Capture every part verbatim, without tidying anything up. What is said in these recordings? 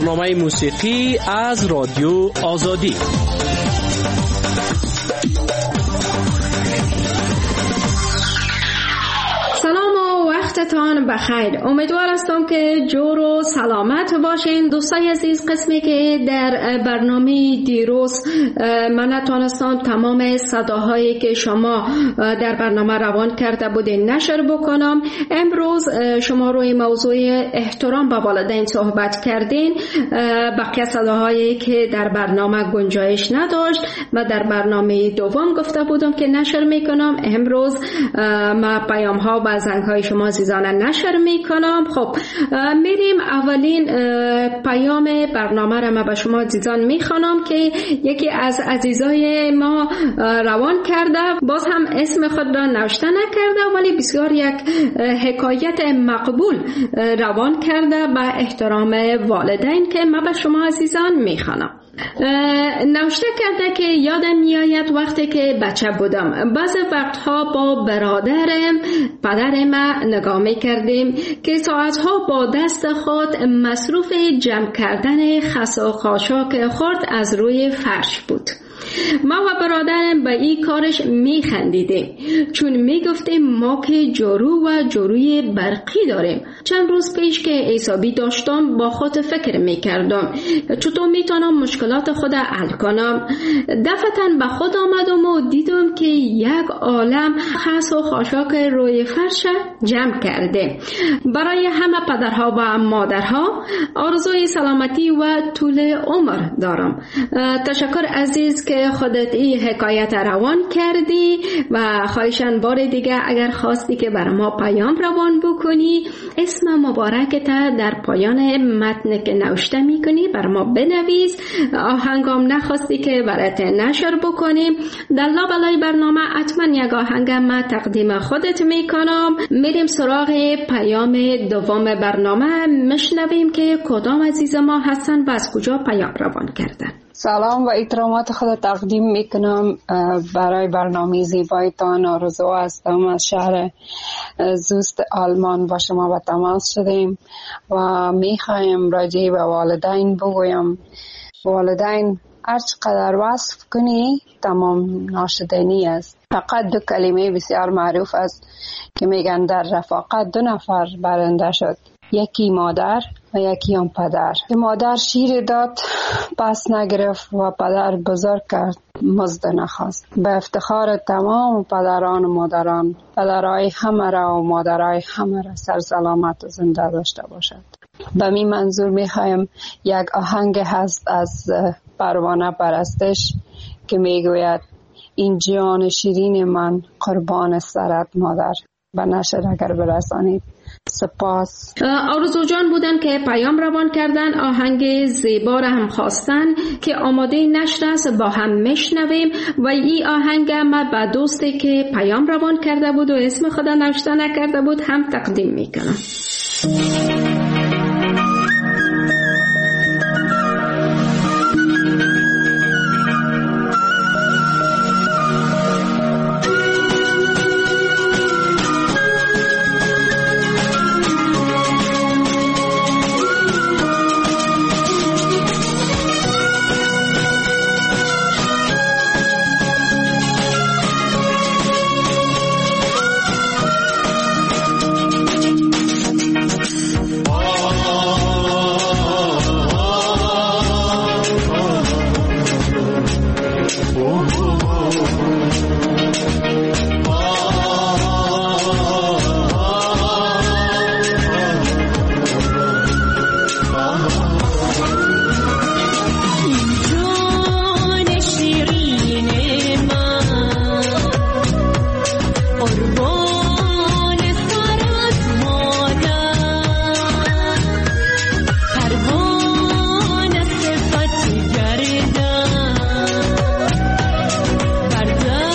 برنامه موسیقی از رادیو آزادی. وقتتان بخیر. امیدوار هستم که جور و سلامت باشین. دوستای عزیز، قسمی که در برنامه دیروز من نتونستم تمام صداهایی که شما در برنامه روان کرده بودین نشر بکنم، امروز شما روی موضوع احترام به والدین صحبت کردین. بقیه صداهایی که در برنامه گنجایش نداشت و در برنامه دوم گفته بودم که نشر میکنم، امروز ما پیام ها و زنگ های شما عزیزان نشر میکنم. خب میریم اولین پیام برنامه را ما به شما عزیزان میخوانم که یکی از عزیزای ما روان کرده، باز هم اسم خود را نوشته نکرده ولی بسیار یک حکایت مقبول روان کرده به احترام والدین که ما به شما عزیزان میخوانم. نوشته کرده که یادم میآید وقتی که بچه بودم بعضی وقتها با برادرم پدر ما نگاه میکردیم که ساعتها با دست خود مصروف جمع کردن خس و خاشاک خرد از روی فرش بود. ما و برادرم به این کارش میخندیدیم چون میگفتیم ما که جارو و جاروی برقی داریم. چند روز پیش که حسابی داشتم با خود فکر میکردم چطور میتونم مشکلات خود حل کنم. دفعتاً به خود آمدم و دیدم که یک عالم خس و خاشاک روی فرش جمع کرده. برای همه پدرها و مادرها آرزوی سلامتی و طول عمر دارم. تشکر عزیز که خودت این حکایت روان کردی و خواهشاً بار دیگه اگر خواستی که بر ما پیام روان بکنی اسم مبارکت در پایان متن که نوشته میکنی بر ما بنویس. آهنگام نخواستی که برات نشر بکنیم در لابلای برنامه حتما یک آهنگ ما تقدیم خودت میکنم. میریم سراغ پیام دوم برنامه، مشنویم که کدام عزیز ما هستن و از کجا پیام روان کردن. سلام و احترامات خود تقدیم میکنم برای برنامه زیبایتان. آرزو هستم از شهر زوست آلمان با شما به تماس شدیم و میخوایم راجع به والدین بگویم. والدین هر چقدر وصف کنی تمام ناشدنی است. فقط دو کلمه بسیار معروف است که میگن در رفاقت دو نفر برنده شد، یکی مادر و یکی هم پدر. که مادر شیر داد پس نگرفت و پدر بزرگ کرد مزد نخواست. به افتخار تمام پدران و مادران، پدرای همه را و مادرای همه را سر سلامت و زنده داشته باشد. به می منظور می خواهیم یک آهنگ هست از پروانه پرستش که می گوید این جان شیرین من قربان سرت مادر. به نشر اگر برسانید. سپاس. آرزو جان بودن که پیام روان کردن، آهنگ زیبا را هم خواستن که آماده نشر است با هم میشنویم و این آهنگ ما به دوستی که پیام روان کرده بود و اسم خدا نوشته نکرده بود هم تقدیم میکنم. Barda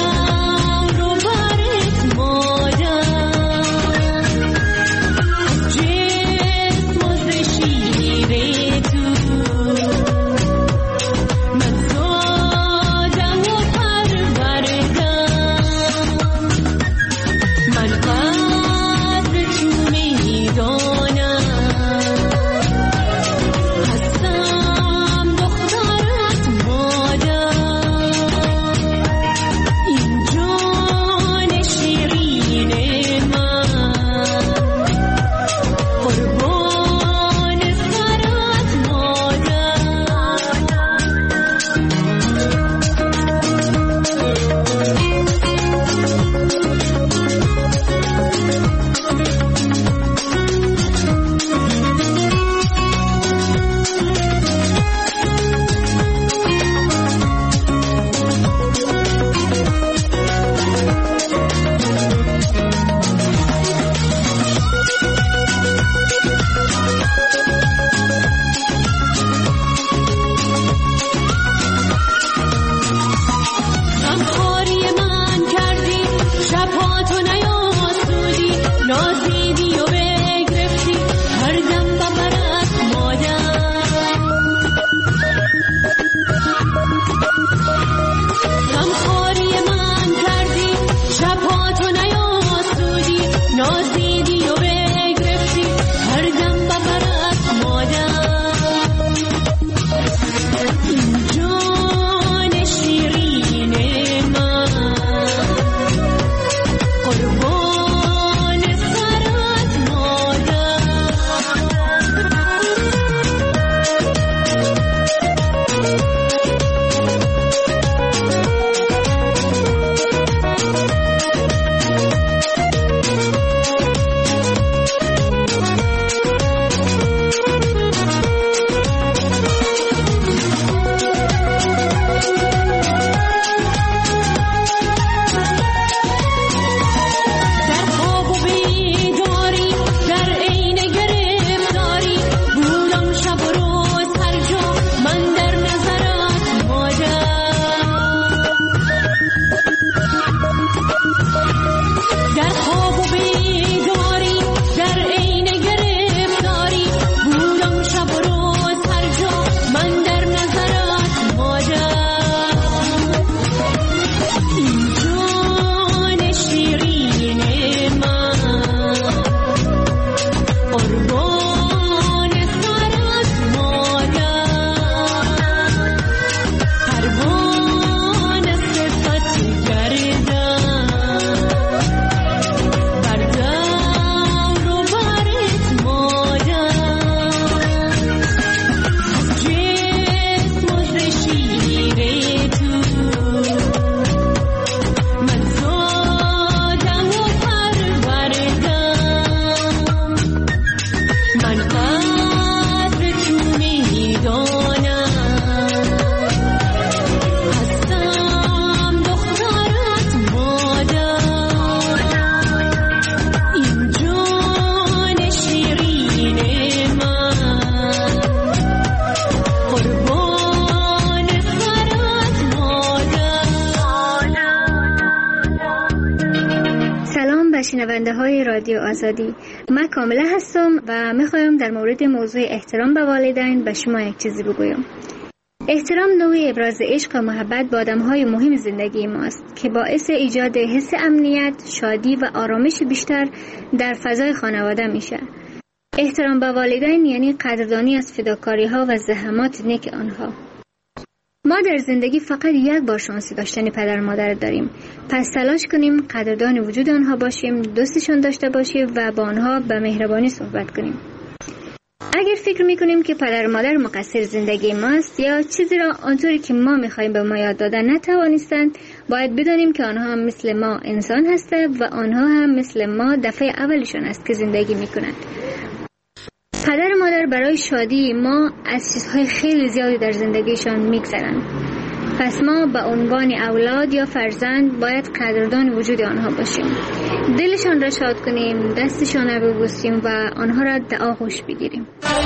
شنونده های رادیو آزادی، من کامله هستم و میخوایم در مورد موضوع احترام به والدین به شما یک چیزی بگویم. احترام نوعی ابراز عشق و محبت به آدم‌های مهم زندگی ماست که باعث ایجاد حس امنیت، شادی و آرامش بیشتر در فضای خانواده میشه. احترام به والدین یعنی قدردانی از فداکاری‌ها و زحمات نیک آنها. ما در زندگی فقط یک بار شانس داشتن پدر و مادر داریم، پس تلاش کنیم قدردان وجود آنها باشیم، دوستشان داشته باشیم و با آنها به مهربانی صحبت کنیم. اگر فکر میکنیم که پدر و مادر مقصر زندگی ماست یا چیزی را آنطوری که ما میخوایم به ما یاد دادن نتوانستند، باید بدانیم که آنها هم مثل ما انسان هستند و آنها هم مثل ما دفعه اولشان است که زندگی میکنند. پدر و مادر برای شادی ما از چیزهای خیلی زیادی در زندگیشان میگذرند. پس ما به عنوان اولاد یا فرزند باید قدردان وجود آنها باشیم. دلشان را شاد کنیم، دستشان را ببوسیم و آنها را در آغوش بگیریم.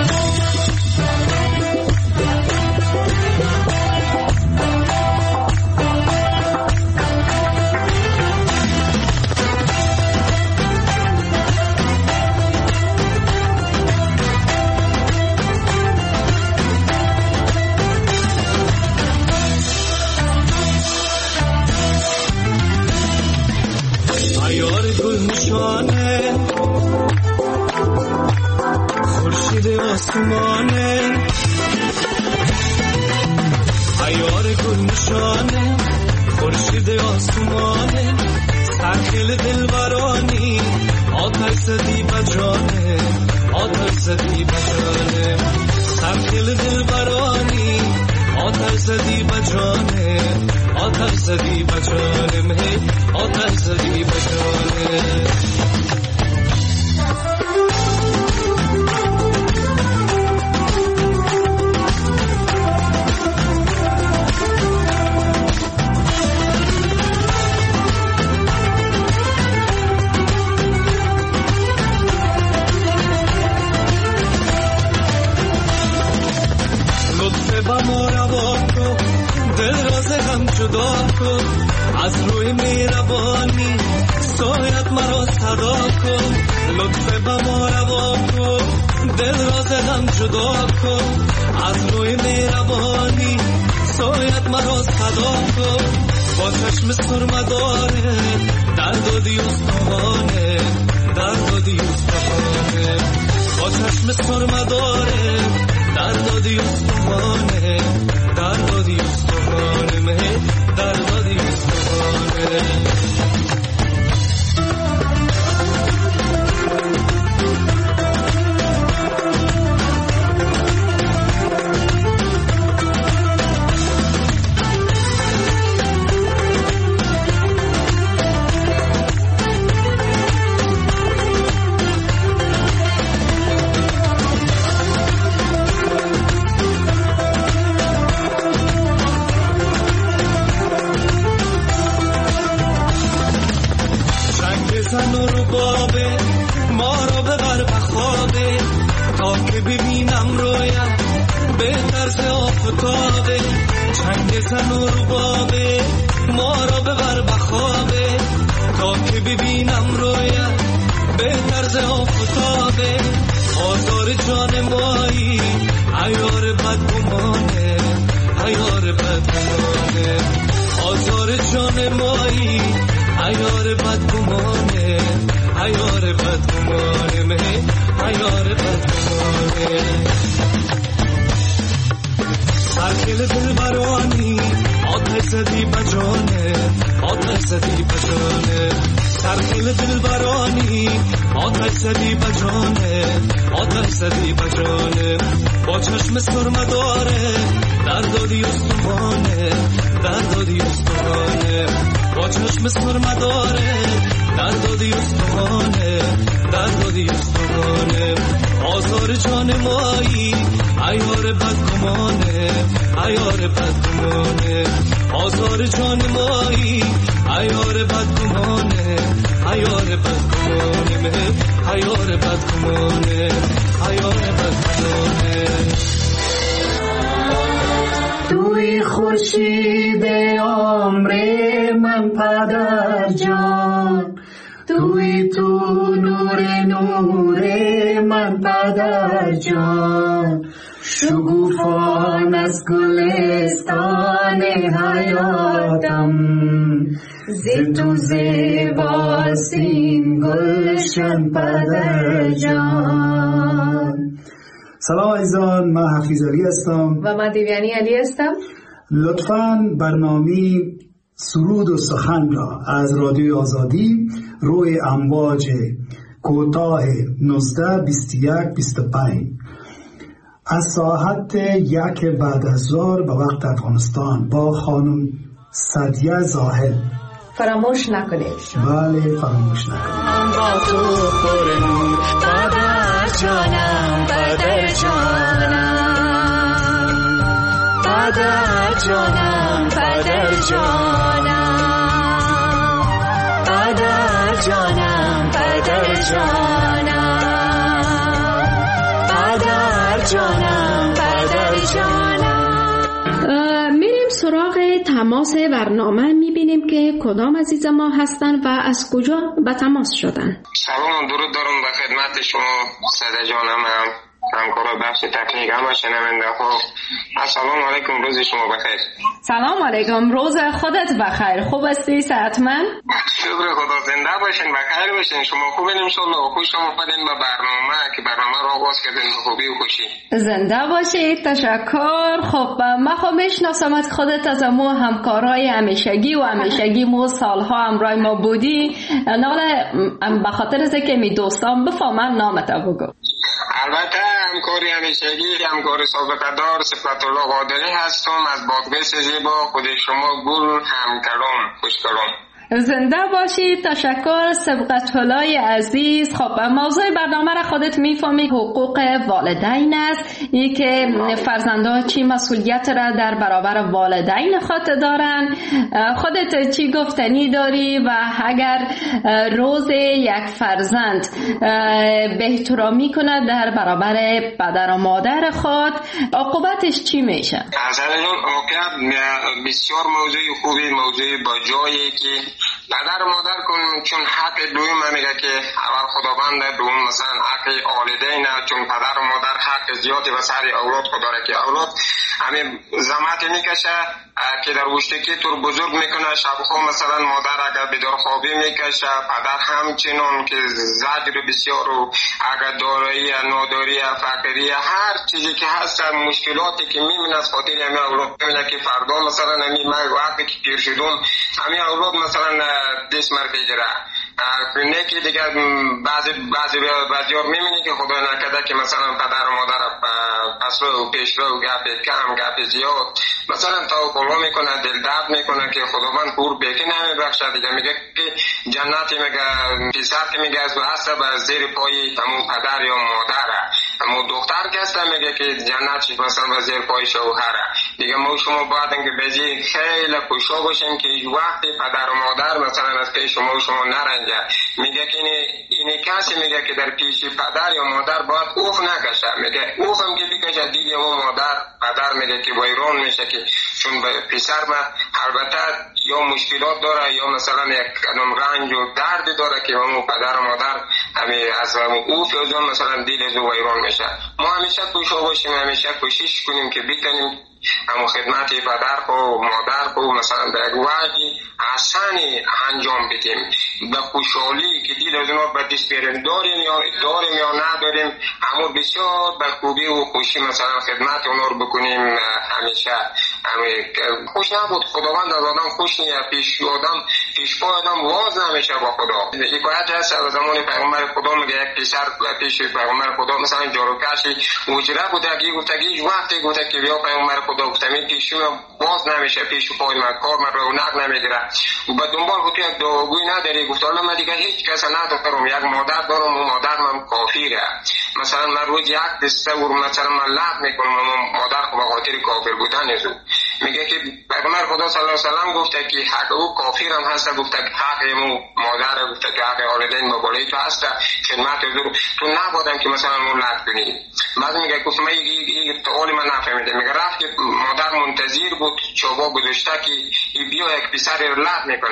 خورشید آسمانه، عیار گل نشانه، خورشید آسمانه، سرخیل دلبرانی، آتش زدی بجانه، آتش زدی بجانه، سرخیل دلبرانی، آتش زدی بجانه، آتش زدی بجانه، آتش زدی بجانه. جدا کن از روی مهربانی، سایت مرا صدا کن، لطف به ما روا کن، دل را ز غم جدا کن از روی مهربانی، سایت مرا صدا کن. با چشم سرمداره درد و دیوستانه، درد و دیوستانه، با چشم سرمداره درد و دیوستانه، درد و دیوستانه، مه درد و دیوستانه. زن و ربابه ما را ببر بخوابه، تا که ببینم رویت به طرز آفتابه. آزار جان مایی عیار بدگمانه، عیار بدگمانه، آزار جان مایی عیار بدگمانه، عیار بدگمانه، مه عیار بدگمانه. سرخیل دل برانی آتش زدی بجانه، آتش زدی بجانه، سرخیل دل برانی آتش زدی بجانه، آتش زدی بجانه. با چشم سرمداره درد و دیوستانه، درد و دیوستانه، با چشم سرمداره درد و دیوستانه، درد و دیوستانه. آزار جان مایی عیار بدگمانه، عیار بدگمانه، آزار جان مایی عیار بدگمانه، عیار بدگمانه، مه عیار بدگمانه، عیار بدگمانه. توی خورشید عمر من پدر جان، توی تو نور نور من پدر جان، شگوفان از گلستان حیاتم، ز تو زیباستین گلشن پدر جان. سلام عزیزان، من حفیظ علی هستم و من دیویانی علی هستم. لطفاً برنامه سرود و سخن را از رادیو آزادی روی امواج کوتاه نوزده بیست و یک بیست و پنج از ساعت یک بعد از ظهر به وقت افغانستان با خانم سعدیه زاهد فراموش نکنید. بله فراموش نکنید. با تو پر نور پدر جانم، پدر جانم، پدر جانم، پدر جانم، پدر جانم، پدر جانم، پدر جانم، پدر جانم. میریم سراغ تماس برنامه، میبینیم که کدام عزیز ما هستن و از کجا به تماس شدن. سلام و درود دارم به خدمت شما سعده جانم، هم همکار بخش تکنیک، هم شنونده ها. السلام علیکم، روز شما بخیر. سلام علیکم، روز خودت بخیر. خوب هستی؟ صحتمند؟ شکر خدا، زنده باشین، بخیر باشین. شما خوبین ان شاء الله؟ خوش آمدین به برنامه که برنامه رو آغاز کردین به خوبی و خوشی. زنده باشید، تشکر. خب من خب میشناسم خودت از امو همکارای همیشگی و همیشگی مو سالها همراه ما بودی. ناله به خاطر از که می دوستان بفهمن نامت بگو. البته همکاری همیشگی، همکار سابقه دار صفت الله قادری هستم از بادغیس زیبا، خود شما گل همکلام، خوشکلام. زنده باشید، تشکر سبقت الله عزیز. خب موضوع برنامه را خودت میفهمی، حقوق والدین است، این که فرزندها چی مسئولیت را در برابر والدین خود دارن. خودت چی گفتنی داری و اگر روز یک فرزند به احترامی کنه در برابر پدر و مادر خود، عاقبتش چی میشه؟ از این عاقبت بسیار موضوع خوبی، موضوع با جایی که پدر و مادر کن، چون حق دوم میگه که اول خداوند، دوم مثلا حق والدین، چون پدر و مادر حق زیادی و سر اولاد داره که اولاد همین زحمت میکشه که در وشتکی طور بزرگ میکنه. شبخو مثلا مادر اگر بیدار خوابی میکشه، پدر همچنان که زجر بسیار و اگر دارایی ناداری فقری هر چیزی که هست، مشکلاتی که میمونه از خاطر همین اولاد میمونه که فردا مثلا همین من وقتی که پیر شدم همین اولاد مثلا دست مر بگیره. نه که دیگه بعضی بعضی بعضیار میبینی که خدا نکرده که مثلا پدر و مادر پسرو و پیشرو گپ کم گپ زیاد مثلا تا کلا میکنه، دل درد میکنه که خداوند پور بکی نمیبخشه دیگه. میگه که جنتی میگه پسر که میگه از واسه بر زیر پای همون پدر یا مادره، همون دختر که هست میگه که جنت مثلا بر زیر پای شوهره دیگه. ما شما باید اینکه بجی خیلی خوشا باشیم که وقتی پدر و مادر مثلا از پیش شما و شما نرنجه. میگه که اینی اینی کسی میگه که در پیش پدر یا مادر باید اوف نکشه. میگه اوف هم که بکشه دیگه و مادر پدر میگه که ویران میشه، که چون پسر ما البته یا مشکلات داره یا مثلا یک قدم رنج و درد داره که همون پدر و مادر همین از همون اوف یا مثلا دیل از ویران میشه. ما همیشه کوشا باشیم، همیشه کوشش کنیم که بکنیم همون خدمت پدر و مادر و مثلا به یک وجه حسنی انجام بدیم، به خوشحالی که دیل از اونا به دست بیاریم، داریم یا داریم یا نداریم، همون بسیار به خوبی و خوشی مثلا خدمت اونا رو بکنیم. همیشه همین خوش نبود خداوند از آدم خوش نیه، پیش آدم پیش پای آدم واز نمیشه با خدا. حکایت هست از زمان پیغمبر خدا، میگه یک پسر پیش پیغمبر خدا مثلا جاروکشی وجره بوده، اگه گفتگی وقتی گفته که بیا پیغمبر خدا گفتمی پیشو باز نمیشه، پیش پای من کار من رونق نمیگیره و به دنبال خودی یک دعاگوی نداری. گفت الله من دیگه هیچ کس ندارم، یک مادر دارم و مادر من کافیره. مثلا من روز یک دسته و مثلا من لعب میکنم و مادر خب به خاطر کافر بودن ازو. میگه که پیغمبر خدا صلی الله علیه و سلم گفته که حق او کافر هم هست، گفته که حق مو مادر، گفته که حق والدین با بالای تو هست، خدمت حضور تو نبودن که مثلا مو لعب کنی. بعد میگه گفت من این سوال من نفهمیدم. میگه رفت که مادر منتظر بود چوبا گذاشته که بیا یک پسر رو لعب میکنه.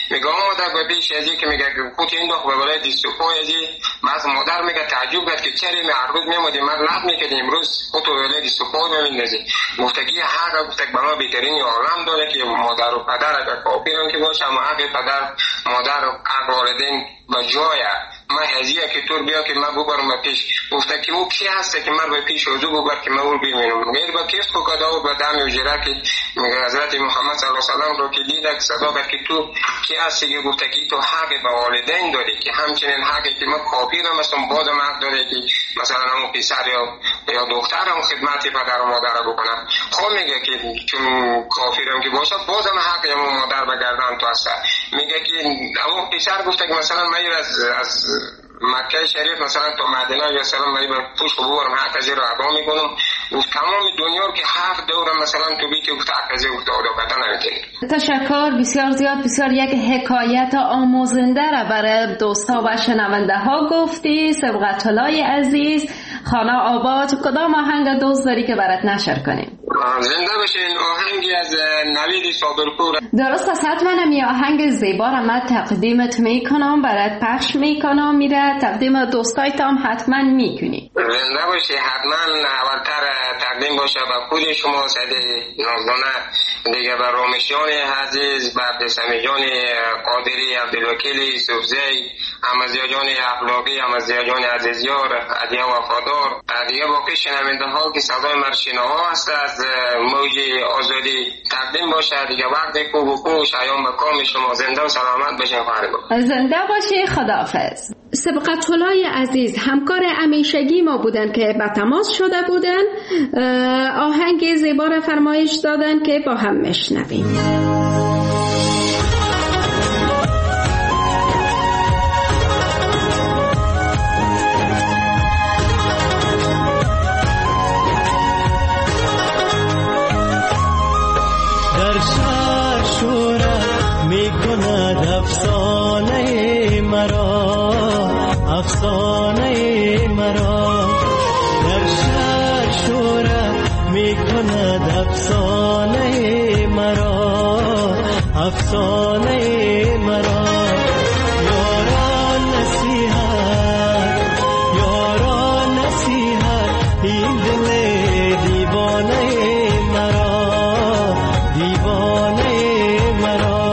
میگه مادر به پیش از که میگه کوت این دو به بالای دیست و پای ازی بعض مادر میگه تعجب کرد که چرا می هر روز میمودی من لب میکردی امروز کوت به بالای دیست و پای میندازی. گفته که حق گفته به ما بهترین عالم داره که مادر و پدر اگر کافرن که باشه اما حق پدر مادر و حق والدین به جای ما هزیه که طور بیا که من ببرم به پیش. گفته که او کی هسته که من به پیش وضو ببر که من او ببینم. میگه با کیس کو کدا و به دم اجرا که میگه حضرت محمد صلی الله علیه و سلم رو که دیده که صدا کرد که تو کی هستی که گفته که تو حق به والدین داری که همچنین حقی که ما کافرم هستم باز حق داره که مثلا همون پسر یا یا دخترم خدمت پدر و مادر بکنم. خب میگه که چون کافرم که باشه بازم حق همون مادر بگردن تو هست. میگه که همون پسر گفته که مثلا من از از مکه شریف مثلا تو مدینه یا سلام من به پوش بورم حق از رو ادا میکنم. گفت تمام دنیا که هفت دورم مثلا تو بی که گفت حق از گفت ادا کردن نمیتونی. تشکر بسیار زیاد. بسیار یک حکایت آموزنده را برای دوستا و شنونده ها گفتی. سبقت الله عزیز خانه آباد کدام آهنگ دوست داری که برات نشر کنیم؟ زنده باشین. آهنگی از نوید صابرپور. درست است. حتما همی آهنگ زیبا را من تقدیمت میکنم برات پخش میکنم میره تقدیم دوستایتام حتما میکنی. زنده باشی. حتما اولتر تقدیم باشه به خود شما سعید نازدانه دیگه به رامشیان عزیز به عبدالسمی جان قادری عبدالوکیل یوسفزی احمدزیا جان اخلاقی احمدزیا جان عزیزیار عدیه وفادار دیگه باقی شنونده ها که صدای مرشینه ها هست از موج آزادی تقدیم باشه دیگه. وقت کوب و کوش ایام به کام شما. زنده و سلامت باشین خواهر. زنده باشی. خداحافظ. سبقت الله عزیز همکار همیشگی ما بودن که به تماس شده بودن. آهنگ زیبا را فرمایش دادن که با هم میشنویم. در شهر شورا میکند افسانه مرا افسانه مرا. در شهر شورا میکند افسانه مرا افسانه مرا. یاران نصیحت یاران نصیحت این دل دیوانه مرا دیوانه مرا.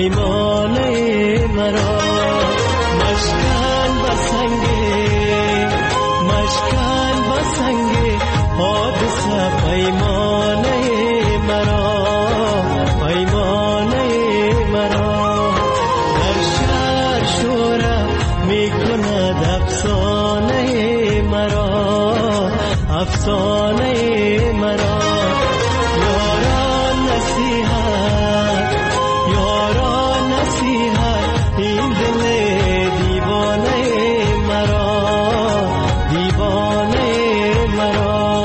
پیمانه مرا مشکن بسنگه دیوانه مرا. یاران نصیحت یاران نصیحت این دل دیوانه مرا دیوانه مرا.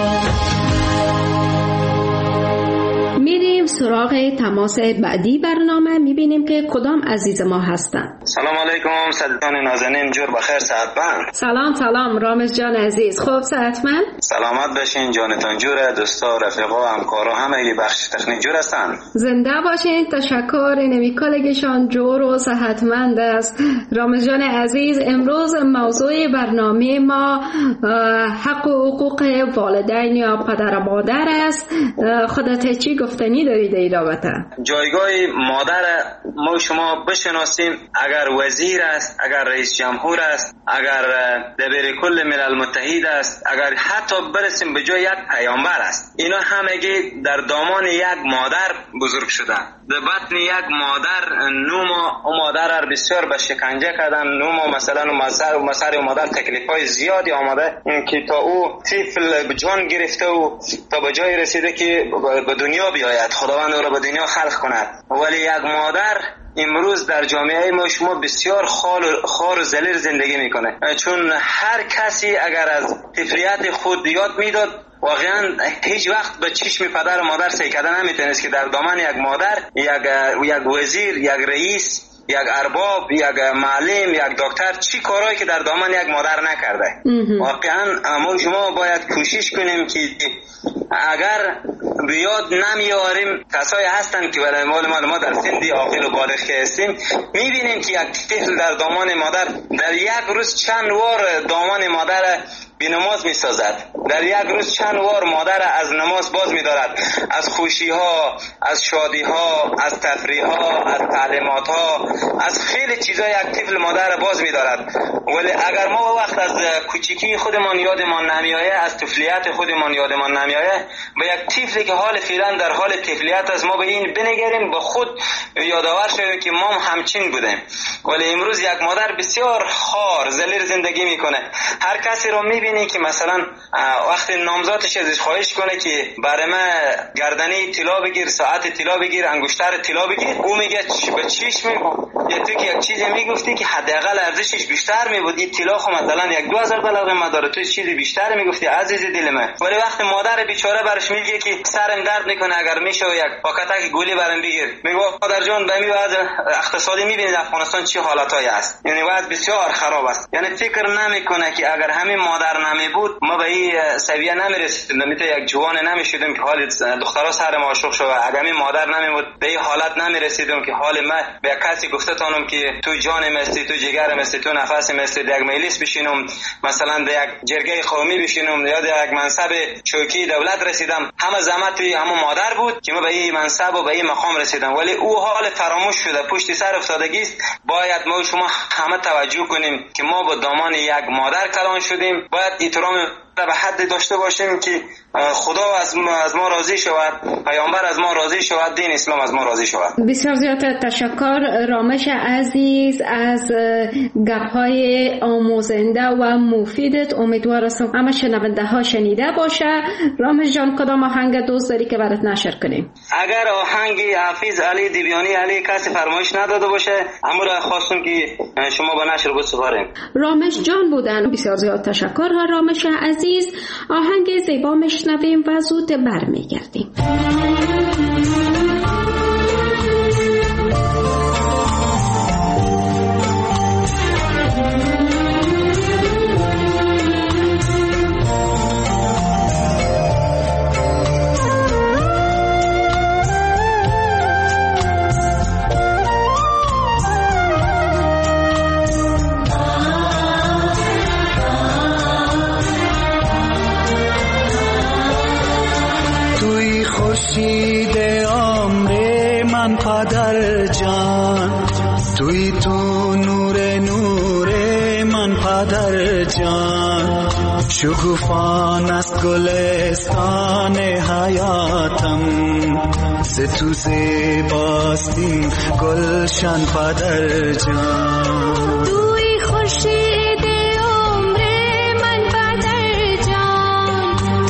میریم سراغ تماس بعدی برنامه، میبینیم که کدام عزیز ما هستن. سلام علیکم صدیقان نازنین، جور بخیر صحتمند. سلام سلام رامز جان عزیز، خوب صحتمند؟ سلامت باشین، جانتان جوره، دوستا رفیقا همکارا همه بخش تکنیک جور هستن. زنده باشین، تشکر. نمی کالگشان جور و صحتمند است. رامز جان عزیز، امروز موضوع برنامه ما حق و حقوق والدین یا پدر و مادر است. خودت چی گفتنی دارید این رابطه؟ جایگاه مادر ما شما بشناسیم، اگر وزیر است، اگر رئیس جمهور است، اگر دبیر کل ملل متحد است، اگر حتی برسیم به جای یک پیامبر است، اینا همگی در دامان یک مادر بزرگ شده. در بطن یک مادر نو ما او مادر را بسیار به شکنجه کردن، نو ما مثلا مسر و مسر و مادر تکلیف‌های زیادی آمده که تا او طفل به جان گرفته و تا به جای رسیده که به دنیا بیاید، خداوند او را به دنیا خلق کند. ولی یک مادر امروز در جامعه ما شما بسیار خار و ذلیل زندگی میکنه، چون هر کسی اگر از طفلیت خود یاد میداد واقعا هیچ وقت به چشم پدر و مادر سیکده نمیتونست که در دامن یک مادر یک یک وزیر، یک رئیس، یک ارباب، یک معلم، یک دکتر چی کارهایی که در دامن یک مادر نکرده. واقعا ما شما باید کوشش کنیم که اگر بیاد نمیاریم، کسایی هستن که برای مال ما در سندی عاقل و بالغ که هستیم میبینیم که یک طفل در دامان مادر در یک روز چند وار دامان مادر بینماز می سازد، در یک روز چند وار مادر از نماز باز می دارد، از خوشی ها، از شادی ها، از تفریح ها، از تعلیمات ها، از خیلی چیزا یک طفل مادر باز می دارد. ولی اگر ما وقت از کوچیکی خودمان یادمان نمیایه، از طفلیت خودمان یادمان نمیایه، به یک طفلی که حال فعلا در حال طفلیت است ما به این بنگریم، به خود یادآور شویم که ما همچین بودیم. ولی امروز یک مادر بسیار خار ذلیل زندگی میکنه. هر کسی رو میبینی که مثلا وقتی نامزادش ازش خواهش کنه که برای من گردنی طلا بگیر، ساعت طلا بگیر، انگشتر طلا بگیر، او میگه به چیش میگم یا تو که یک چیزی میگفتی که حداقل ارزشش بیشتر میبود، این طلا خو مثلا یک دو هزار دلار قیمت داره، تو چیزی بیشتر میگفتی عزیز دل من. ولی وقتی مادر بیچاره برش میگه که سرم درد میکنه، اگر میشه یک پاکتک گولی برام بگیر، میگه مادر جان به این وضع اقتصادی میبینید افغانستان چه حالاتایی است، یعنی وضع بسیار خراب است. یعنی فکر نمیکنه که اگر همین مادر نمی بود ما به این سویه نمیرسیدیم، میته یک جوان نمیشدیم که حال دخترها سر ما عاشق شد. اگر همین مادر نمی بود به این حالت نمیرسیدیم که حال ما به کسی گفته تانم که تو جانم هستی، تو جگرم هستی، تو نفسم هستی، در یک مجلس بشینم، مثلا در یک جرگه قومی بشینم یا در یک منصب چوکی دولت رسیدم، همه زحمت توی همون مادر بود که ما به این منصب و به این مقام رسیدم. ولی او حال فراموش شده، پشت سر افتادگی است. باید ما شما همه توجه کنیم که ما با دامان یک مادر کلان شدیم. باید احترام به حد داشته باشیم که خدا از ما, از ما راضی شود، پیامبر از ما راضی شود، دین اسلام از ما راضی شود. بسیار زیاد تشکر رامش عزیز از گپ‌های آموزنده و مفیدت. امیدوار هستم همه شنونده ها شنیده باشه. رامش جان کدام آهنگ دوست داری که برات نشر کنیم؟ اگر آهنگ حافظ علی دیوانی علی کسی فرمایش نداده باشه، امور خواستم که شما به نشر بسپاریم. رامش جان بودن. بسیار زیاد تشکر رامش عزیز. آهنگ زیبا میشنویم و زود برمیگردیم. خورشید عمر من پدر جان، توی تو نور نور من پدر جان، شکوفان است گلستان حیاتم، ز تو زیباست این گلشن پدر جان. توی خورشید عمر من پدر جان،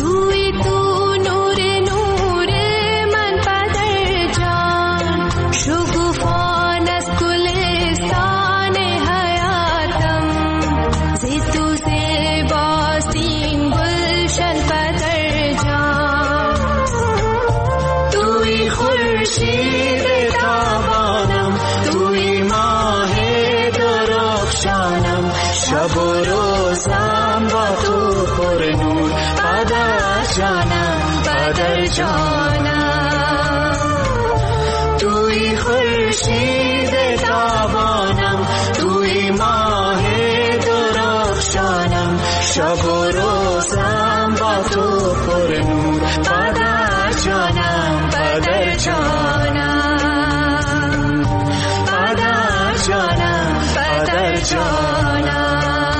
خورشید تابانم، توی ماه درخشانم، شب و روزم با تو پر نور. پدر جانم پدر جانم، توی خورشید تابانم، توی ماه درخشانم، شب و روزم با تو پر نور. پدر جانم پدر جانم، پدر جانم پدر جانم.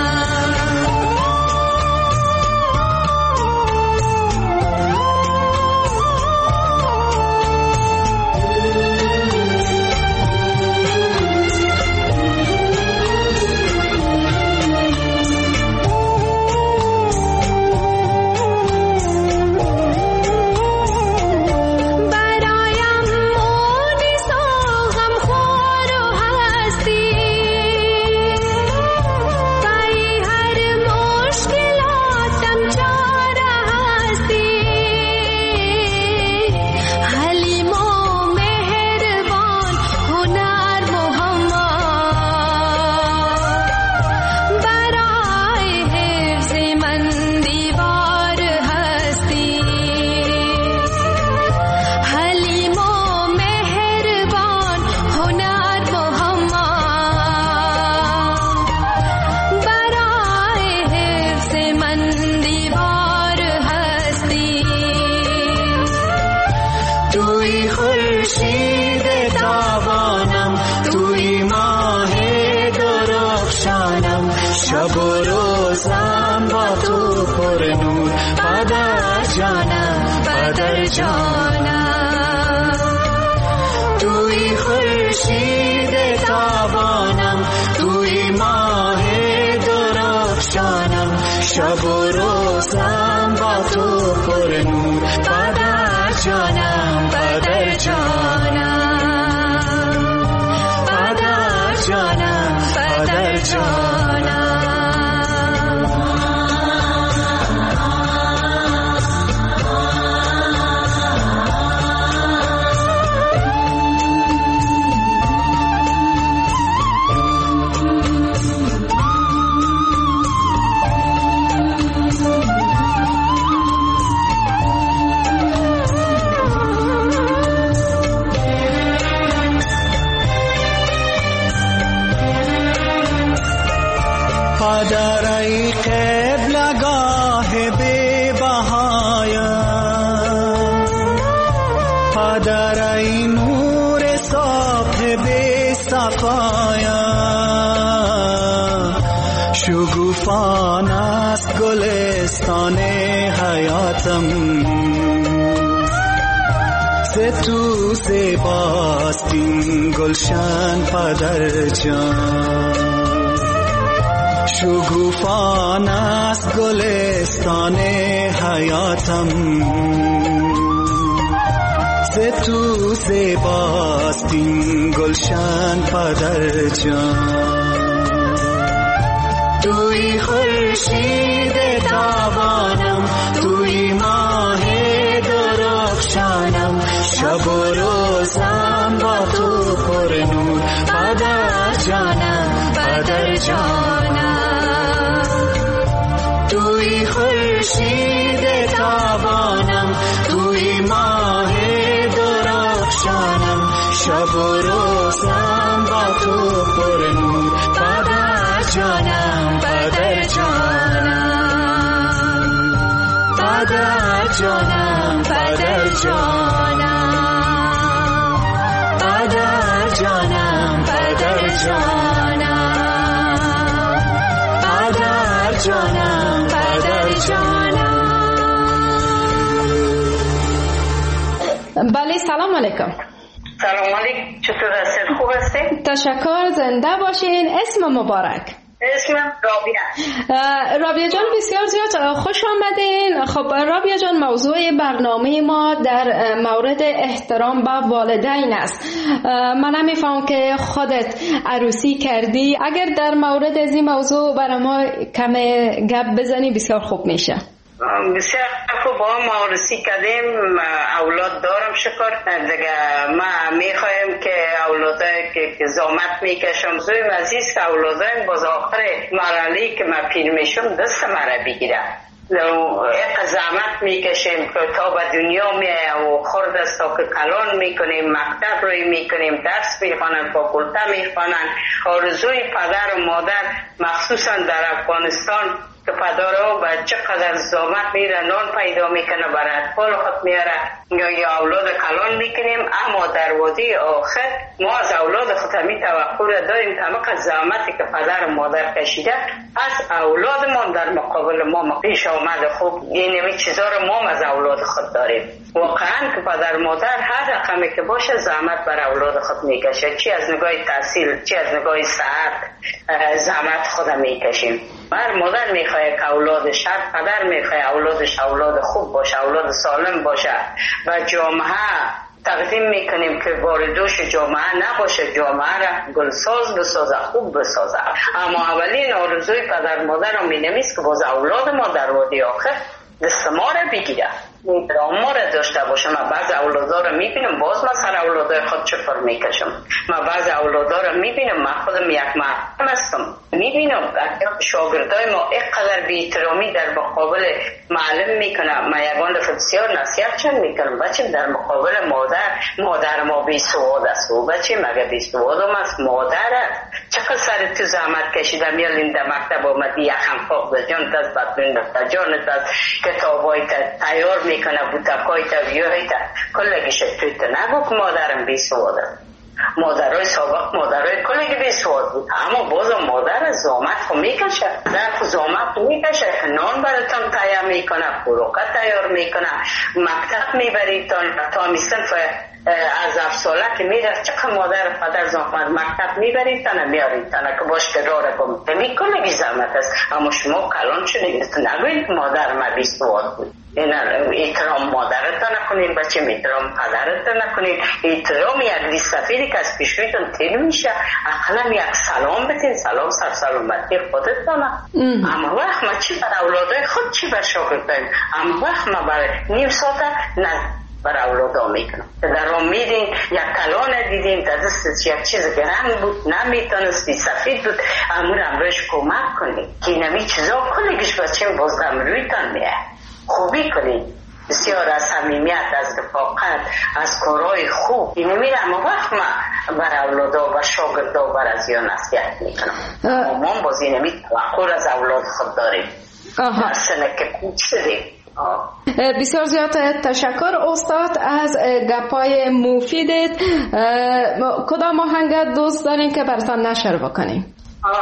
شب و روزم با تو پر نور. پدر جانم پدر جانم، پدر جانم پدر جانم. پدر ای قبلگاه بی بهایم، پدر ای نور صبح بی صفایم، شگوفان است گلستان حیاتم، ز تو زیباست این گلشن پدر جان. شگوفان است گلستان حیاتم، ز تو زیباست این گلشن پدر جان. توی خورشید تابانم، توی ماه درخشانم، شب و روزم با تو پر نور. پدر جانم پدر جانم، توی خورشید تابانم، توی ماه درخشانم، شب و روزم با تو پر نور. پدر جانم پدر جانم، پدر جانم پدر جانم، پدر جانم پدر جانم، پدر جانم پدر جانم. بله سلام علیکم. سلام علیکم، چطور هستید؟ خوب هستید؟ تشکر، زنده باشین. اسم مبارک؟ اسمم رابیه. رابیه جان بسیار زیاد خوش آمدین. خب رابیه جان، موضوع برنامه ما در مورد احترام به والدین است. من نمیفهم که خودت عروسی کردی، اگر در مورد از این موضوع برای ما کم گپ بزنی بسیار خوب میشه. بسیار خوب با هم معرسی کردیم. اولاد دارم شکر دیگه. ما میخوایم که اولادای که زحمت میکشم زویم عزیز که اولادایم باز آخر مرحله که ما پیر میشم دست مرا بگیره. یک زحمت میکشیم که تا به دنیا میه و خورد است تا که کلان میکنیم، مکتب روی میکنیم، درس میخوانن، فاکولته میخوانن. آرزوی پدر و مادر مخصوصا در افغانستان که پدرها و چقدر زحمت میره نان پیدا میکنه برای اطفال خود میاره یا یا اولاد کلان میکنیم، اما در وادی آخر ما از اولاد خود می توقع داریم تمام زحمتی که پدر و مادر کشیده از اولادمان در مقابل ما پیش آمده. خوب این نمی چیزا رو ما از اولاد خود داریم. واقعا که پدر مادر هر رقمی که باشه زحمت بر اولاد خود میکشه، چی از نگاه تحصیل چی از نگاه صحت زحمت خود میکشیم. هر مادر میخواد که اولادش، هر پدر میخواد اولادش اولاد خوب باشه، اولاد سالم باشه و جامعه تقدیم میکنیم که واردوش جامعه نباشه، جامعه را گلساز بسازه، خوب بسازه. اما اولین آرزوی پدر مادر رو مینمیست که باز اولاد ما در وادی آخر دست ما را بگیره، ما را داشته باشه. من بعض اولادها را میبینم باز من سر اولادهای خود چفر میکشم. من بعض اولادها را میبینم، من خودم یک معلم هستم، میبینم شاگردای ما اینقدر بی احترامی در مقابل معلم میکنه. من یگان دفعه بسیار نصیحت چند میکنم بچه در مقابل مادر، مادر ما بی سواد است و بچه مگه بی سواد هم است، مادر است. چقدر سر تو زحمت کشیدم یا لینده مکتب آمدی یخم پاک بجان دست بدبین دست جانت دست کتابای تیار میکنه بوتکای تا ویوهی تا کلگیش توی تا نگو که مادرم بی سواده. مادرای سابق مادرای کلگی بی سواد بود، اما بازم مادر زحمت خو میکشه، در خو زحمت میکشه، نان براتان تیار میکنه، خوراکه تیار میکنه، مکتب میبریتان تا میسنف از هفت ساله که میرفت چقدر مادر پدر زحمت مکتب میبریتن میاریتن که باش که راه رکم تمی کلگی زحمت است. اما شما کلان شدید نگوید که مادر ما بی سواد بود. این احترام مادرت نکنین، بچه احترام پدرت نکنین. احترام یک لیستفیری که از پیشویتون تیل میشه، اقلا یک سلام بتین، سلام سر سلامتی خودت دانه. اما وقت ما چی بر اولادای خود چی بر شاگردایم، اما وقت ما بر نیم ساعته نه بر اولادا میکنم. در رو میدین یک کلانه دیدین در دست یک چیز گرم بود نمیتونستی سفید بود، امور امروش کمک کنی که نمی چیزا کلگیش بچه بازدم رویتان میه خوبی کنی. بسیار از صمیمیت، از رفاقت، از کارهای خوب این میره. اما وقت ما بر اولادا و شاگردا بر از یا نصیحت میکنم. ما باز این نمی توقع از اولاد خود داریم در سنه که کوچ شدیم. بسیار زیاد تشکر استاد از گپای مفیدت. کدام آهنگ دوست دارین که براتون نشر بکنیم؟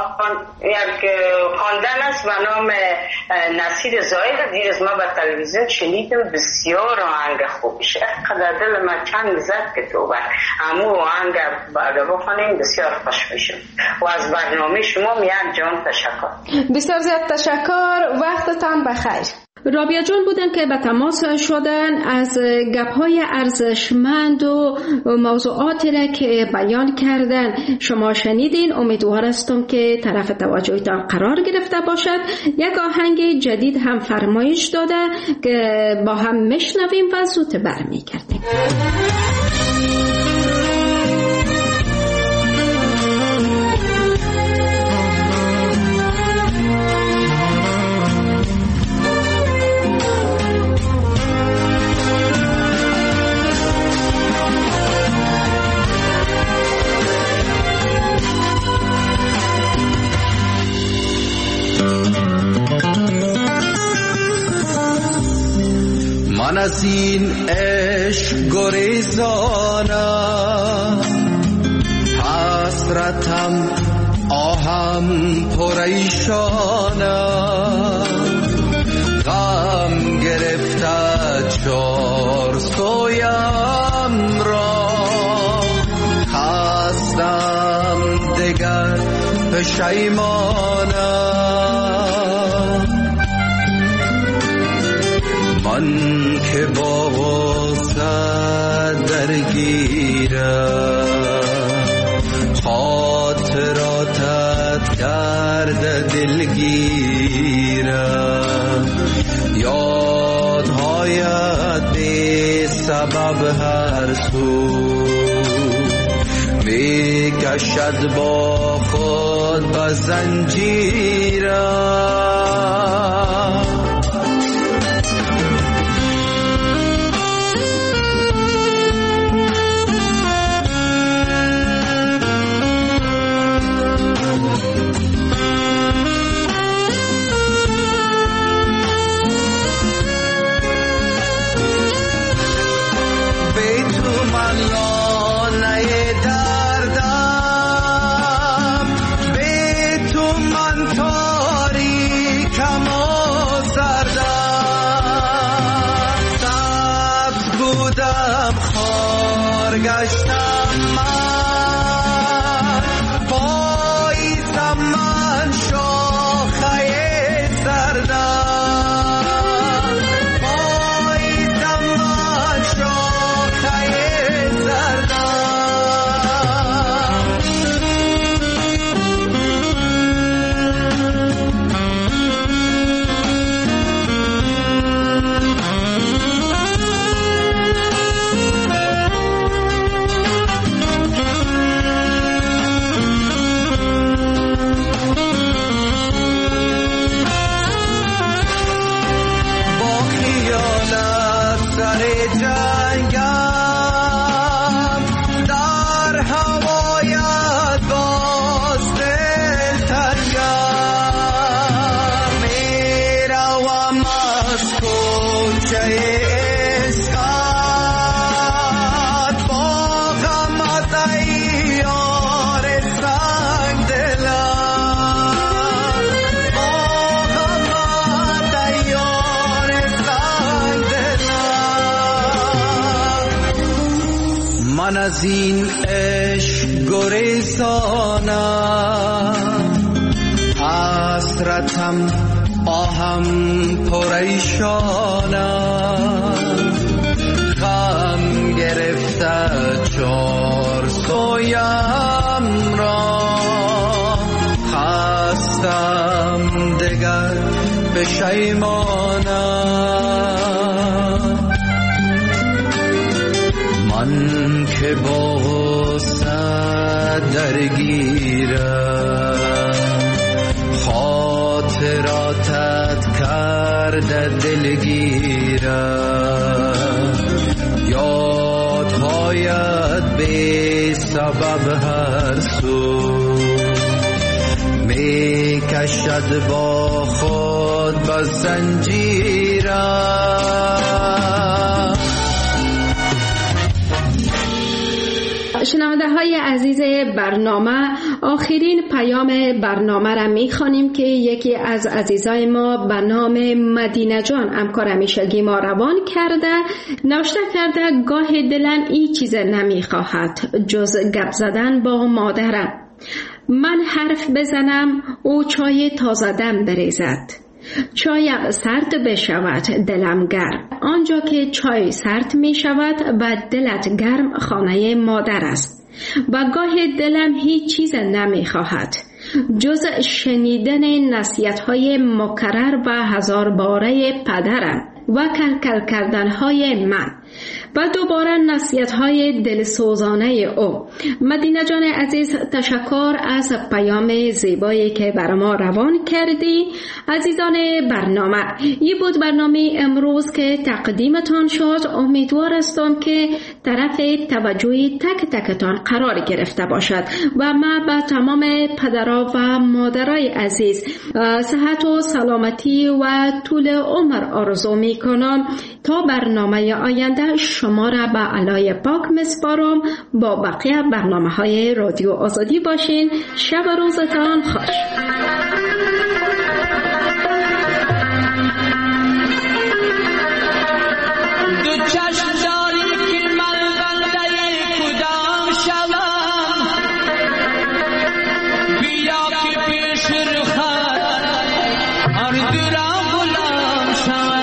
یک خواندن است به نام نصیر زاهد. دیروز ما به تلویزیون شنیدم، بسیار آهنگ خوبش، قدر دل من چند زد که تو بر همو آهنگ بعد بخونیم بسیار خوش میشم. و از برنامه شما میان جان تشکر. بسیار زیاد تشکر، وقتتان بخیر. رابیا جان بودن که به تماس شدن از گپ‌های ارزشمند و موضوعاتی را که بیان کردن شما شنیدین. امیدوار هستم که طرف توجهتان قرار گرفته باشد. یک آهنگ جدید هم فرمایش داده که با هم میشنویم و زود برمیگردیم. من از این عشق گریزانم، حسرتم آهم پریشانم، غم گرفته چار سویم را، خستم دگر پشیمانم. من که با غصه درگیرم، خاطراتت کرده دلگیرم. یا سبب هر سو می کشد با خود به زنجیرم. من از این عشق گریزانم، حسرتم آهم پریشانم، غم گرفته چار سویم را، خستم دگر پشیمانم. من که با غصه درگیرم، خاطراتت کرده دلگیرم، یادهایت بی سبب هر سو می کشد با خود به زنجیرم. شنونده های عزیز برنامه، آخرین پیام برنامه را می خوانیم که یکی از عزیزای ما به نام مدینه جان همکار همیشگی ما روان کرده، نوشته کرده گاه دلم این چیز نمی خواهد جز گپ زدن با مادرم. من حرف بزنم او چای تازه دم بریزد، چایم سرد بشود دلم گرم. آنجا که چای سرد می شود و دلت گرم خانه مادر است و گاه دلم هیچ چیز نمی خواهد جز شنیدن نصیحت های مکرر و هزار باره پدرم و کلکل کردن های من و دوباره نصیحت های دلسوزانه او. مدینه جان عزیز، تشکر از پیام زیبایی که بر ما روان کردی. عزیزان برنامه، این بود برنامه امروز که تقدیمتان شد. امیدوار هستم که طرف توجه تک تکتان قرار گرفته باشد و من به تمام پدرها و مادرای عزیز صحت و سلامتی و طول عمر آرزو می کنم. تا برنامه آینده شما را به علای پاک مسپارم. با بقیه برنامه های رادیو آزادی باشین. شب و روزتان خوش. دو چشم داری که من بنده کدام شوم، بیا که پیش رخت هر دو را غلام شوم.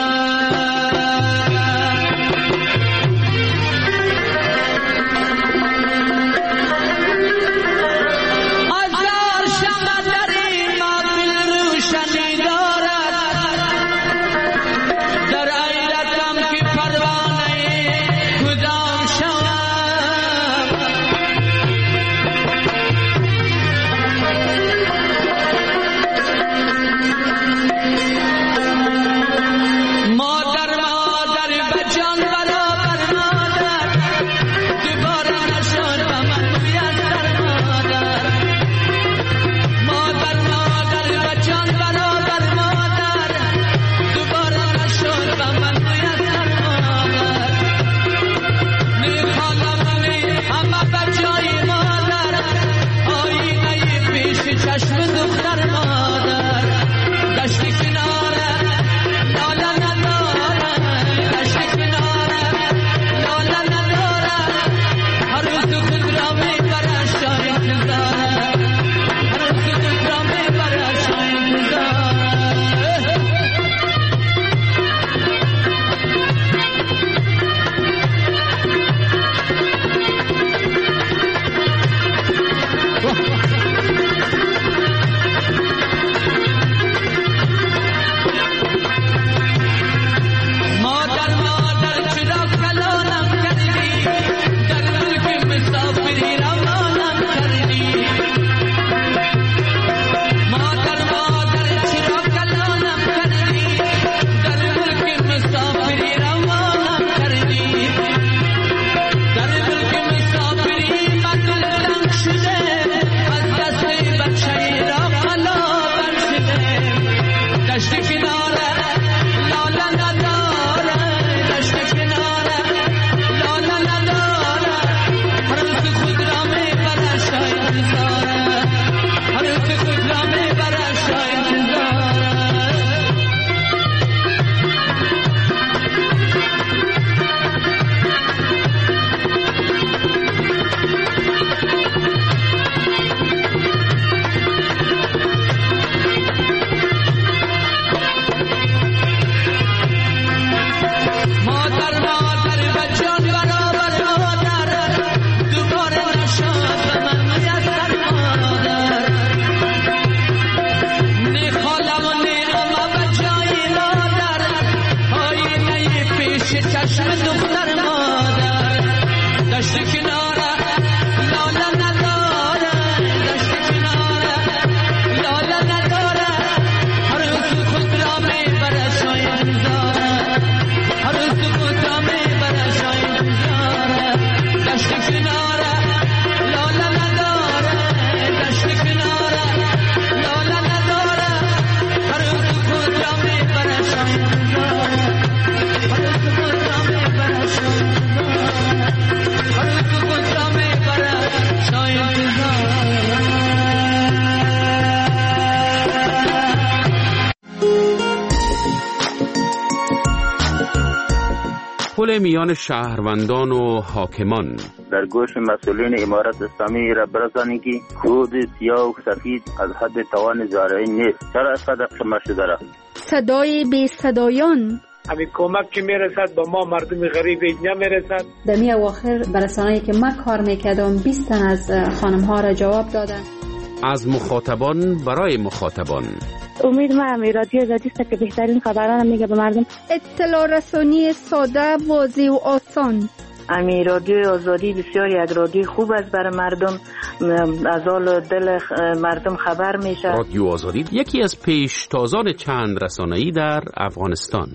تحول میان شهروندان و حاکمان. در گوش مسئولین امارت اسلامی را برسانید که کود سیاه و سفید از حد توان زارعین نیست. چرا اینقدر شما شده را؟ صدای بی صدایان. همین کمک که میرسد با ما مردم غریب اینجا میرسد. در می اواخر برسانه‌ای که من کار میکردم بیست تن از خانم ها را جواب دادن. از مخاطبان برای مخاطبان. امید ما همی رادیو آزادی است که بهترین خبران میگه به مردم. اطلاع رسانی ساده، واضح و آسان. امی رادیو آزادی بسیار یک رادیو خوب است برای مردم، از حال دل مردم خبر میشه. رادیو آزادی یکی از پیشتازان چند رسانه‌ای در افغانستان.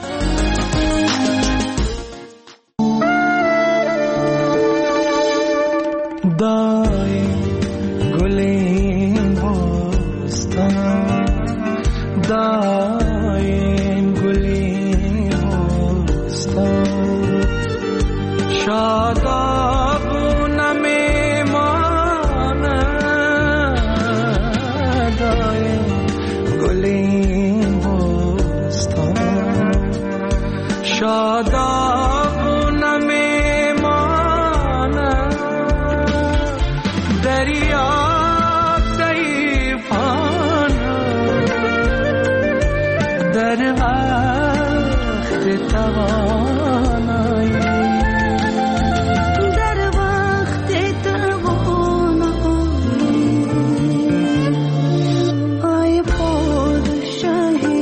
دای گلین بستان، دای گلین بستان، شادابونه میماند، دای گلین بستان، شادابونه میماند، دریا ضعیفانه در وقت توانایی، در وقت توانایی، ای پادشاهی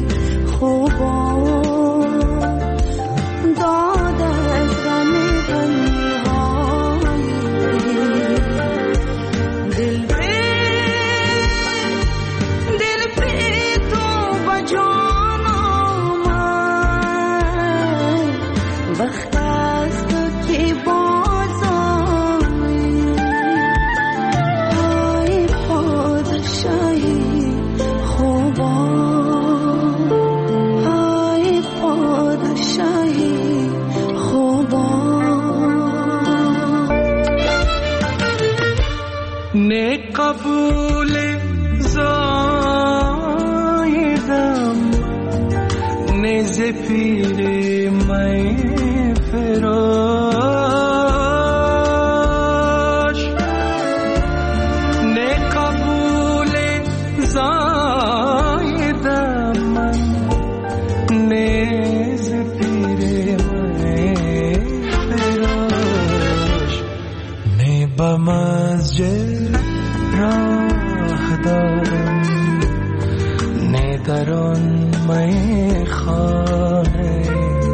خوبان، داد از غم تنهایی، دل به دل به تو بجان آمد، وقت است که باز آیی، ای پادشاهی خوبان، ای پادشاهی خوبان. نه قبول زایدم، نه زفیر می فراش، نه قبول زایدم، نه زفیر می فراش، نه به مسجد راه دارم، نه در آن میخانه،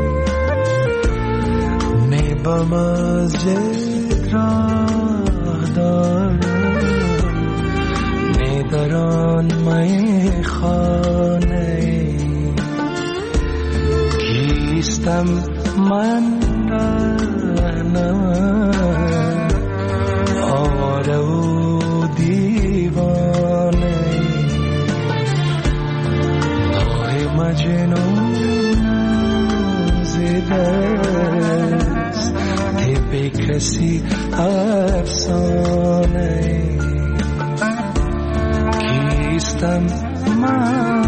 نه به مسجد راه دارم، نه در آن میخانه، کیستم من رهنمون آواره و دیوانه، آه مجنون زدست ای بی کسی افسانه، کیستم من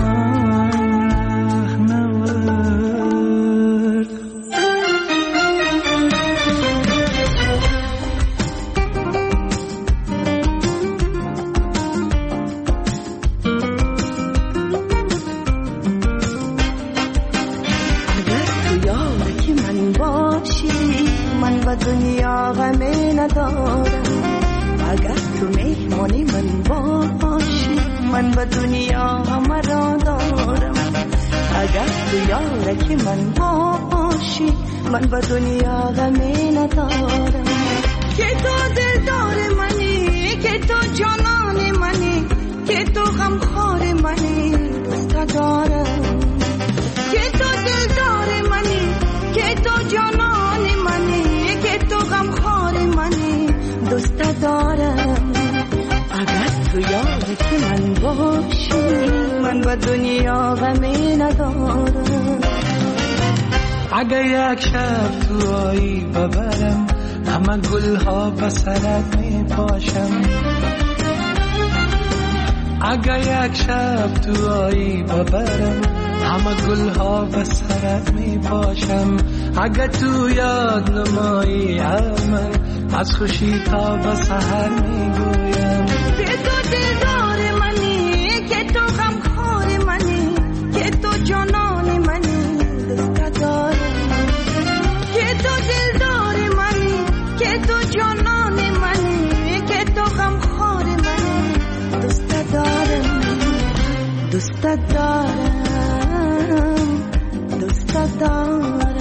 دنیا غمی ندارم، اگر تو مهمانی من باشی، من به دنیا همه را دارم، اگر تو یارکی من باشی، من به دنیا غمی ندارم، که تو دلدار منی، که تو جانان منی، که تو غمخوار منی، دوست دارم، که تو دلدار منی، که تو جانان منی، که تو غمخوار منی، دوست دارم، اگر تو یاری که من باشی، من به دنیا غمی ندارم. اگه یک شب تو آیی ببرم، همه گلها به سرت می پاشم، اگه یک شب تو آیی ببرم، همه گلها به سرت می پاشم، اگه تو یاد نمایی من از خوشی تا به سحر میگویم که تو دلدار منی، که تو غمخوار منی، که تو جانان منی، دوست دارم. که تو دلدار منی، که تو جانان منی، که تو غمخوار منی، دوست دارم، دوست دارم، دوست دارم.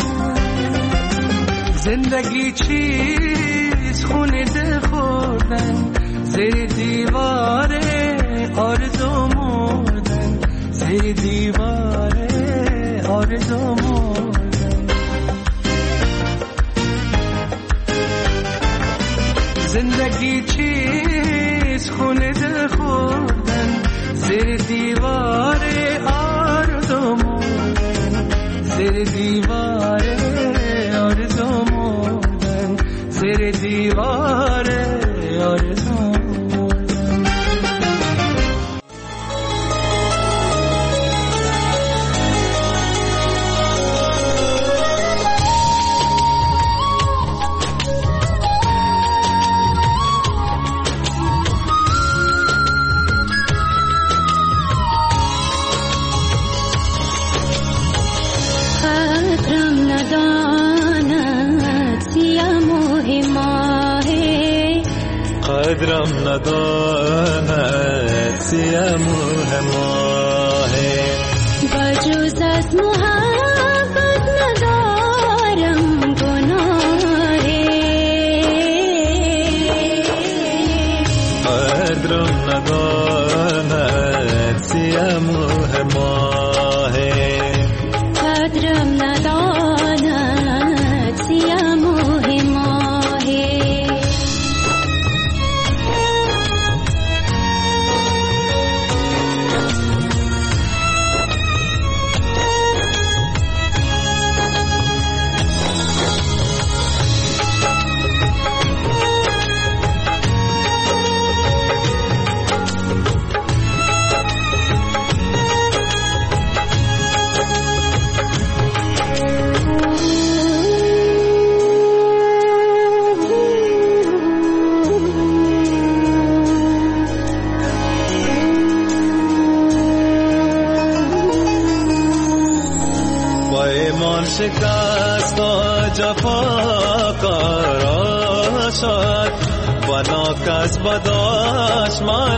زندگی چیز خونه دل خوردن، زیر دیوار آرزو مردن، زیر دیوار آرزو مردن. زندگی چیز خونه دل خوردن، زیر دیوار آرزو مردن، زیر دیوار آرزو مردن، زیر دیوار آرزو مردن. قدرم نداند سیم و هماه، قدرم نداند سیم و هماه. بجز از محبت ندارم گناه. قدرم نداند سیم و هماه. قدرم نداند سیم و هماه. شکست و جفا کارا شد، بنا کس بداش من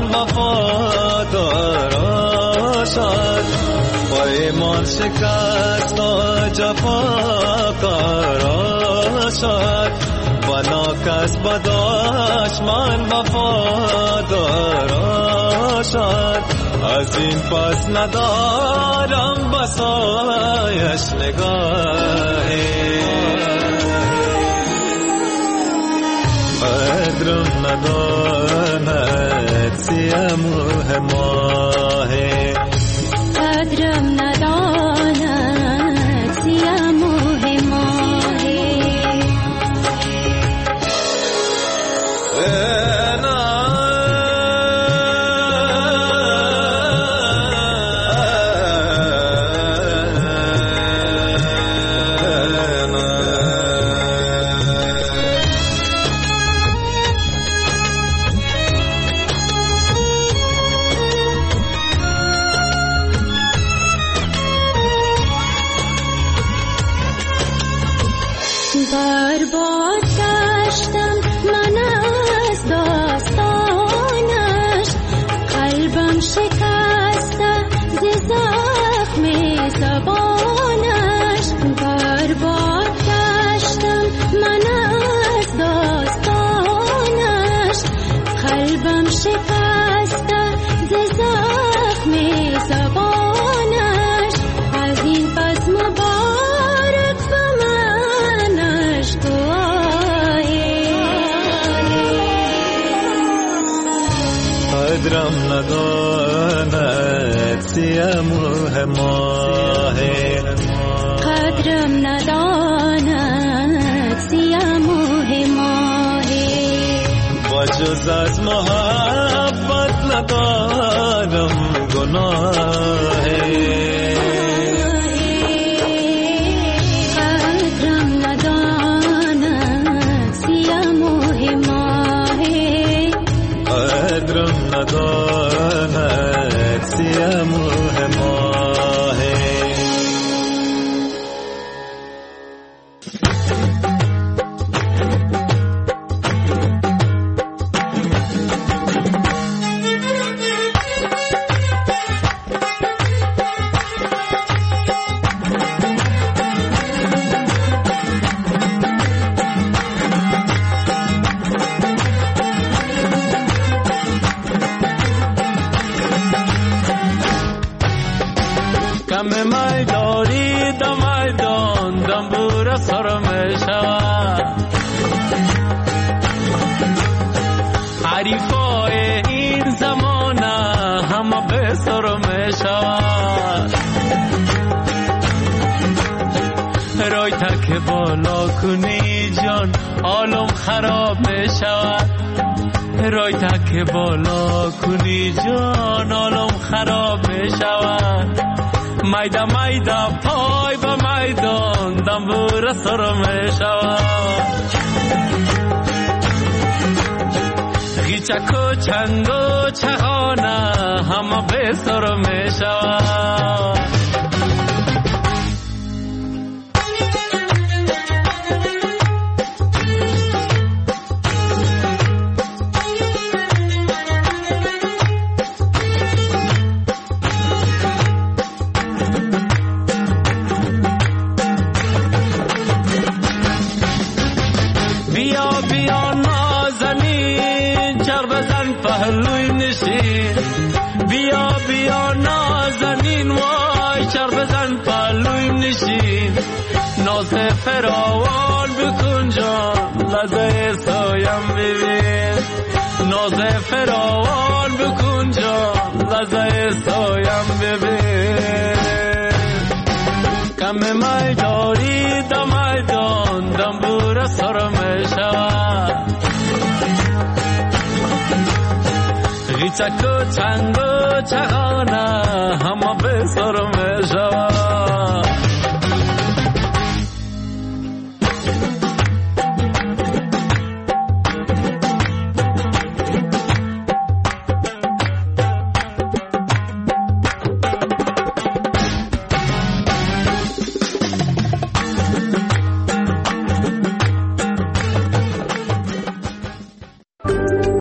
وفادارا شد. با ایمان شکست و جفا کارا شد، بنا کس بداش من وفادارا شد. از این پس ندارم بسایش نگاهی، قدرم نداند سیم و هماه. قدرم نداند سیم و هماه. برباد گشتم من از داستانش، قلبم شکسته ز زخم زبانش. برباد گشتم من از داستانش، قلبم شکسته ز زخم زبانش. از این پس مبارک به منش دعای. قدرم نداند سیم و هماه. قدرم نداند سیم و هماه. با جز از محبت ندارم گناه. قدرم حریفای این زمانه همه به سر می شود. رای تک بالا کنی جان عالم خراب می شود. رای تک بالا کنی جان عالم خراب می شود. میده میده پای به میدان دنبور سر می شود. غیچک و چنگ و چغانه همه به سر می شود. پهلوی نشین بیا بیا نازنین وای چر بزن پهلوی نشین ناز فراوان بکن جان لذه سایم ببین ناز فراوان بکن جان لذه سایم ببین کم میداری دا میدان دنبور سر می شود غیچک و چنگ و چغانه همه به سر می شود